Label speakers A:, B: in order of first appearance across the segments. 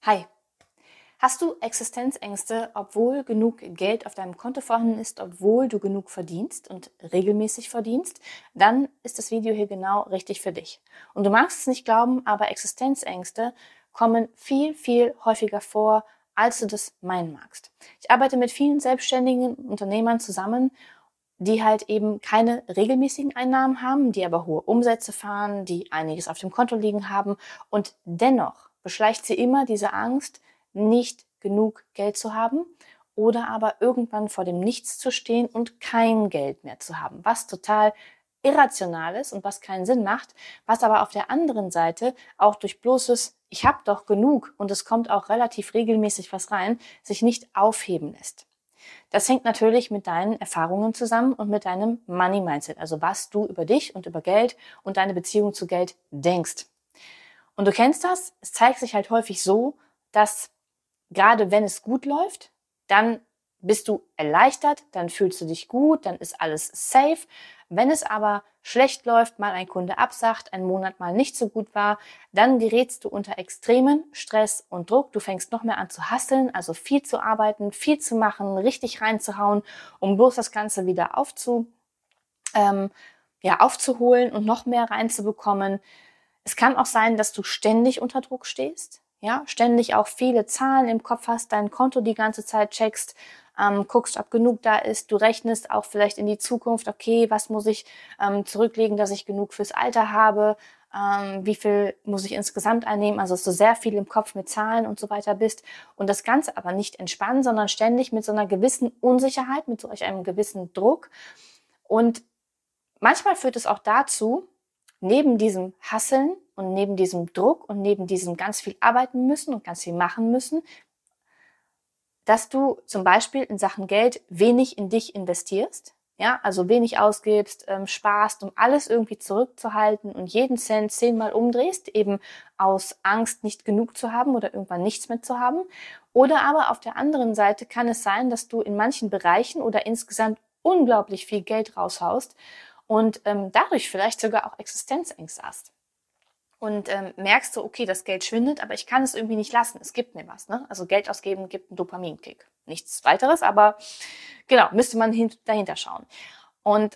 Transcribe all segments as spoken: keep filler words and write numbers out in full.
A: Hi, hast du Existenzängste, obwohl genug Geld auf deinem Konto vorhanden ist, obwohl du genug verdienst und regelmäßig verdienst? Dann ist das Video hier genau richtig für dich. Und du magst es nicht glauben, aber Existenzängste kommen viel, viel häufiger vor, als du das meinen magst. Ich arbeite mit vielen selbstständigen Unternehmern zusammen, die halt eben keine regelmäßigen Einnahmen haben, die aber hohe Umsätze fahren, die einiges auf dem Konto liegen haben, und dennoch beschleicht sie immer diese Angst, nicht genug Geld zu haben oder aber irgendwann vor dem Nichts zu stehen und kein Geld mehr zu haben, was total irrational ist und was keinen Sinn macht, was aber auf der anderen Seite auch durch bloßes Ich habe doch genug und es kommt auch relativ regelmäßig was rein, sich nicht aufheben lässt. Das hängt natürlich mit deinen Erfahrungen zusammen und mit deinem Money Mindset, also was du über dich und über Geld und deine Beziehung zu Geld denkst. Und du kennst das, es zeigt sich halt häufig so, dass gerade wenn es gut läuft, dann bist du erleichtert, dann fühlst du dich gut, dann ist alles safe. Wenn es aber schlecht läuft, mal ein Kunde absagt, ein Monat mal nicht so gut war, dann gerätst du unter extremen Stress und Druck. Du fängst noch mehr an zu hustlen, also viel zu arbeiten, viel zu machen, richtig reinzuhauen, um bloß das Ganze wieder aufzu, ähm, ja, aufzuholen und noch mehr reinzubekommen. Es kann auch sein, dass du ständig unter Druck stehst, ja, ständig auch viele Zahlen im Kopf hast, dein Konto die ganze Zeit checkst, ähm, guckst, ob genug da ist. Du rechnest auch vielleicht in die Zukunft, okay, was muss ich ähm, zurücklegen, dass ich genug fürs Alter habe, ähm, wie viel muss ich insgesamt einnehmen, also dass du sehr viel im Kopf mit Zahlen und so weiter bist und das Ganze aber nicht entspannen, sondern ständig mit so einer gewissen Unsicherheit, mit solch einem gewissen Druck. Und manchmal führt es auch dazu, neben diesem Hasseln und neben diesem Druck und neben diesem ganz viel arbeiten müssen und ganz viel machen müssen, dass du zum Beispiel in Sachen Geld wenig in dich investierst, ja, also wenig ausgibst, ähm, sparst, um alles irgendwie zurückzuhalten und jeden Cent zehnmal umdrehst, eben aus Angst, nicht genug zu haben oder irgendwann nichts mehr zu haben. Oder aber auf der anderen Seite kann es sein, dass du in manchen Bereichen oder insgesamt unglaublich viel Geld raushaust und ähm, dadurch vielleicht sogar auch Existenzängste hast. Und ähm, merkst du, okay, das Geld schwindet, aber ich kann es irgendwie nicht lassen. Es gibt mir was, ne? Also Geld ausgeben gibt einen Dopaminkick. Nichts weiteres, aber genau, müsste man hin- dahinter schauen. Und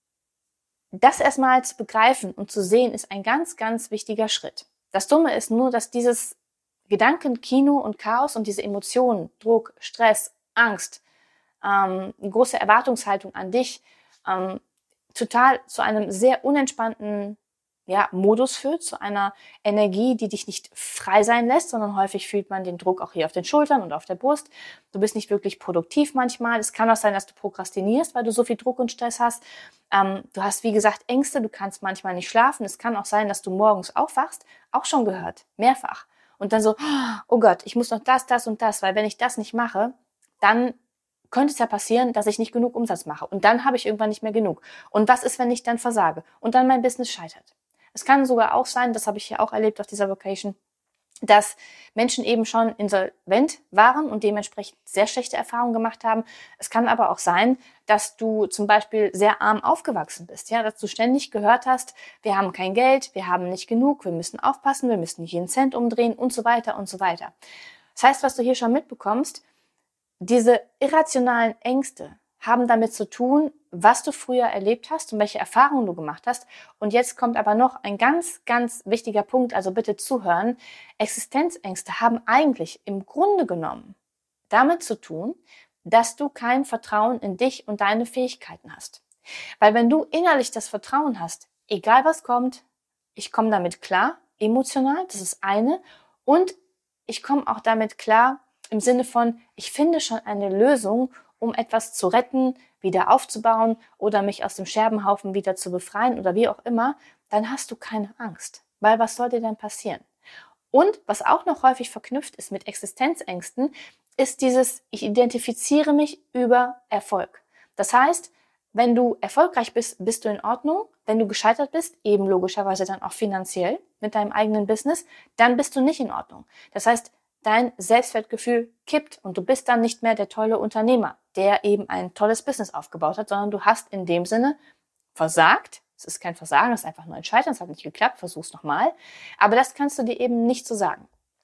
A: das erstmal zu begreifen und zu sehen, ist ein ganz, ganz wichtiger Schritt. Das Dumme ist nur, dass dieses Gedankenkino und Chaos und diese Emotionen, Druck, Stress, Angst, ähm, eine große Erwartungshaltung an dich, ähm, total zu einem sehr unentspannten ja, Modus führt, zu einer Energie, die dich nicht frei sein lässt, sondern häufig fühlt man den Druck auch hier auf den Schultern und auf der Brust. Du bist nicht wirklich produktiv manchmal. Es kann auch sein, dass du prokrastinierst, weil du so viel Druck und Stress hast. Ähm, du hast, wie gesagt, Ängste, du kannst manchmal nicht schlafen. Es kann auch sein, dass du morgens aufwachst, auch schon gehört, mehrfach. Und dann so, oh Gott, ich muss noch das, das und das, weil wenn ich das nicht mache, dann könnte es ja passieren, dass ich nicht genug Umsatz mache. Und dann habe ich irgendwann nicht mehr genug. Und was ist, wenn ich dann versage? Und dann mein Business scheitert. Es kann sogar auch sein, das habe ich ja auch erlebt auf dieser Vacation, dass Menschen eben schon insolvent waren und dementsprechend sehr schlechte Erfahrungen gemacht haben. Es kann aber auch sein, dass du zum Beispiel sehr arm aufgewachsen bist, ja, dass du ständig gehört hast, wir haben kein Geld, wir haben nicht genug, wir müssen aufpassen, wir müssen nicht jeden Cent umdrehen und so weiter und so weiter. Das heißt, was du hier schon mitbekommst, diese irrationalen Ängste haben damit zu tun, was du früher erlebt hast und welche Erfahrungen du gemacht hast. Und jetzt kommt aber noch ein ganz, ganz wichtiger Punkt, also bitte zuhören. Existenzängste haben eigentlich im Grunde genommen damit zu tun, dass du kein Vertrauen in dich und deine Fähigkeiten hast. Weil wenn du innerlich das Vertrauen hast, egal was kommt, ich komme damit klar, emotional, das ist eine, und ich komme auch damit klar im Sinne von, ich finde schon eine Lösung, um etwas zu retten, wieder aufzubauen oder mich aus dem Scherbenhaufen wieder zu befreien oder wie auch immer, dann hast du keine Angst. Weil was soll dir denn passieren? Und was auch noch häufig verknüpft ist mit Existenzängsten, ist dieses, ich identifiziere mich über Erfolg. Das heißt, wenn du erfolgreich bist, bist du in Ordnung. Wenn du gescheitert bist, eben logischerweise dann auch finanziell mit deinem eigenen Business, dann bist du nicht in Ordnung. Das heißt, dein Selbstwertgefühl kippt und du bist dann nicht mehr der tolle Unternehmer, der eben ein tolles Business aufgebaut hat, sondern du hast in dem Sinne versagt. Es ist kein Versagen, es ist einfach nur ein Scheitern, es hat nicht geklappt, versuch's nochmal. Aber das kannst du dir eben nicht so sagen.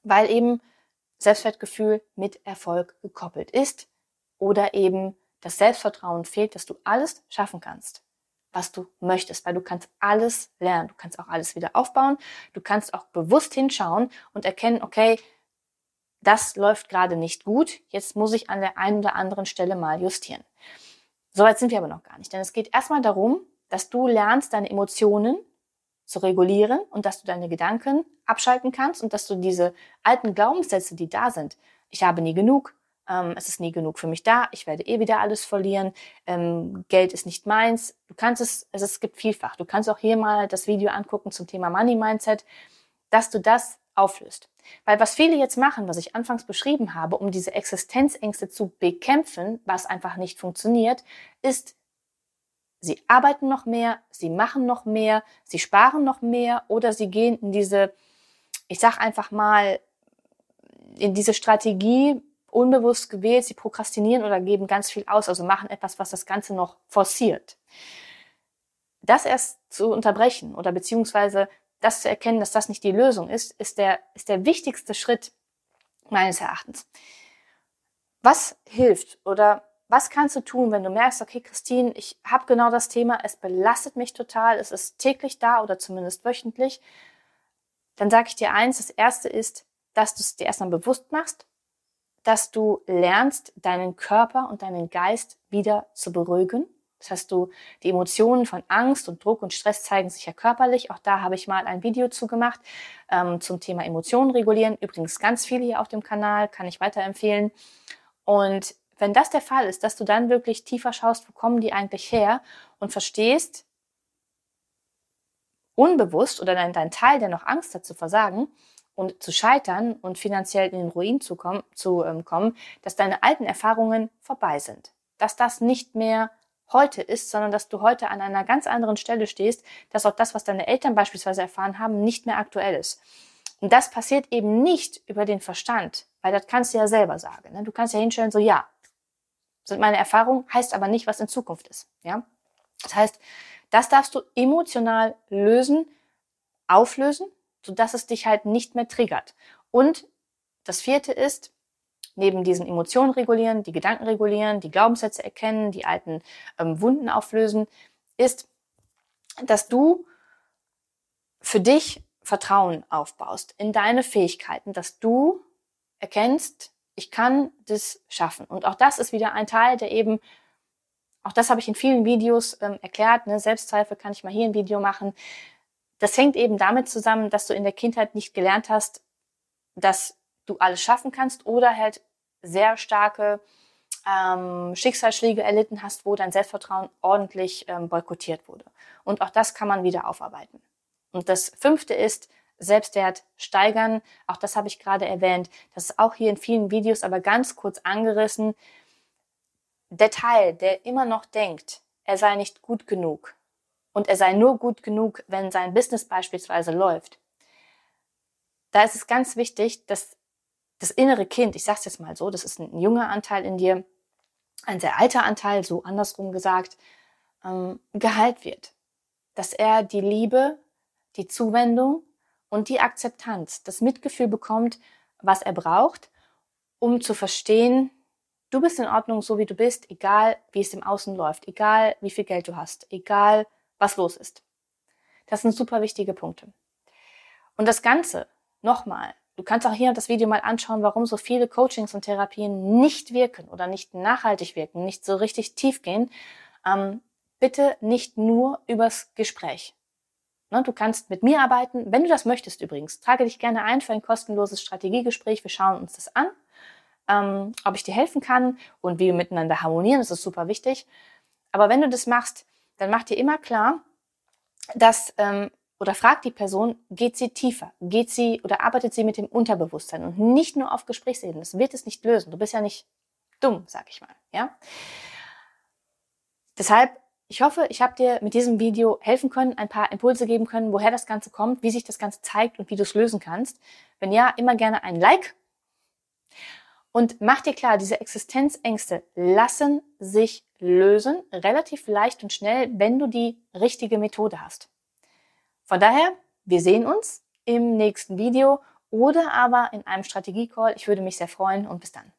A: weil eben Selbstwertgefühl mit Erfolg gekoppelt ist oder eben das Selbstvertrauen fehlt, dass du alles schaffen kannst, was du möchtest, weil du kannst alles lernen, du kannst auch alles wieder aufbauen, du kannst auch bewusst hinschauen und erkennen, okay, das läuft gerade nicht gut, jetzt muss ich an der einen oder anderen Stelle mal justieren. Soweit sind wir aber noch gar nicht, denn es geht erstmal darum, dass du lernst, deine Emotionen zu regulieren und dass du deine Gedanken abschalten kannst und dass du diese alten Glaubenssätze, die da sind, ich habe nie genug, ähm, es ist nie genug für mich da, ich werde eh wieder alles verlieren, ähm, Geld ist nicht meins, du kannst es, es, es gibt vielfach, du kannst auch hier mal das Video angucken zum Thema Money Mindset, dass du das auflöst. Weil was viele jetzt machen, was ich anfangs beschrieben habe, um diese Existenzängste zu bekämpfen, was einfach nicht funktioniert, ist, sie arbeiten noch mehr, sie machen noch mehr, sie sparen noch mehr oder sie gehen in diese, ich sag einfach mal, in diese Strategie unbewusst gewählt, sie prokrastinieren oder geben ganz viel aus, also machen etwas, was das Ganze noch forciert. Das erst zu unterbrechen oder beziehungsweise das zu erkennen, dass das nicht die Lösung ist, ist der, ist der wichtigste Schritt meines Erachtens. Was hilft oder was kannst du tun, wenn du merkst, okay, Christine, ich habe genau das Thema, es belastet mich total, es ist täglich da oder zumindest wöchentlich, dann sage ich dir eins, das Erste ist, dass du es dir erstmal bewusst machst, dass du lernst, deinen Körper und deinen Geist wieder zu beruhigen. Das heißt, du, die Emotionen von Angst und Druck und Stress zeigen sich ja körperlich. Auch da habe ich mal ein Video zu gemacht ähm, zum Thema Emotionen regulieren. Übrigens ganz viele hier auf dem Kanal, kann ich weiterempfehlen. Und wenn das der Fall ist, dass du dann wirklich tiefer schaust, wo kommen die eigentlich her und verstehst, unbewusst oder dein, dein Teil, der noch Angst hat zu versagen und zu scheitern und finanziell in den Ruin zu kommen, zu, ähm, kommen, dass deine alten Erfahrungen vorbei sind. Dass das nicht mehr heute ist, sondern dass du heute an einer ganz anderen Stelle stehst, dass auch das, was deine Eltern beispielsweise erfahren haben, nicht mehr aktuell ist. Und das passiert eben nicht über den Verstand, weil das kannst du ja selber sagen. Ne? Du kannst ja hinstellen, so ja, sind meine Erfahrungen, heißt aber nicht, was in Zukunft ist. Ja? Das heißt, das darfst du emotional lösen, auflösen, sodass es dich halt nicht mehr triggert. Und das vierte ist, neben diesen Emotionen regulieren, die Gedanken regulieren, die Glaubenssätze erkennen, die alten ähm, Wunden auflösen, ist, dass du für dich Vertrauen aufbaust in deine Fähigkeiten, dass du erkennst, ich kann das schaffen. Und auch das ist wieder ein Teil, der eben, auch das habe ich in vielen Videos ähm, erklärt, ne? Selbstzweifel kann ich mal hier ein Video machen. Das hängt eben damit zusammen, dass du in der Kindheit nicht gelernt hast, dass du alles schaffen kannst oder halt sehr starke ähm, Schicksalsschläge erlitten hast, wo dein Selbstvertrauen ordentlich ähm, boykottiert wurde. Und auch das kann man wieder aufarbeiten. Und das fünfte ist Selbstwert steigern. Auch das habe ich gerade erwähnt. Das ist auch hier in vielen Videos aber ganz kurz angerissen. Der Teil, der immer noch denkt, er sei nicht gut genug und er sei nur gut genug, wenn sein Business beispielsweise läuft, da ist es ganz wichtig, dass das innere Kind, ich sage es jetzt mal so, das ist ein junger Anteil in dir, ein sehr alter Anteil, so andersrum gesagt, ähm, geheilt wird. Dass er die Liebe, die Zuwendung und die Akzeptanz, das Mitgefühl bekommt, was er braucht, um zu verstehen, du bist in Ordnung, so wie du bist, egal wie es im Außen läuft, egal wie viel Geld du hast, egal was los ist. Das sind super wichtige Punkte. Und das Ganze, nochmal, du kannst auch hier das Video mal anschauen, warum so viele Coachings und Therapien nicht wirken oder nicht nachhaltig wirken, nicht so richtig tief gehen. Ähm, bitte nicht nur übers Gespräch. Ne, du kannst mit mir arbeiten, wenn du das möchtest übrigens. Trage dich gerne ein für ein kostenloses Strategiegespräch. Wir schauen uns das an, ähm, ob ich dir helfen kann und wie wir miteinander harmonieren. Das ist super wichtig. Aber wenn du das machst, dann mach dir immer klar, dass ähm, oder fragt die Person, geht sie tiefer, geht sie oder arbeitet sie mit dem Unterbewusstsein und nicht nur auf Gesprächsebene. Das wird es nicht lösen. Du bist ja nicht dumm, sag ich mal. Ja. Deshalb, ich hoffe, ich habe dir mit diesem Video helfen können, ein paar Impulse geben können, woher das Ganze kommt, wie sich das Ganze zeigt und wie du es lösen kannst. Wenn ja, immer gerne ein Like. Und mach dir klar, diese Existenzängste lassen sich lösen, relativ leicht und schnell, wenn du die richtige Methode hast. Von daher, wir sehen uns im nächsten Video oder aber in einem Strategie-Call. Ich würde mich sehr freuen und bis dann.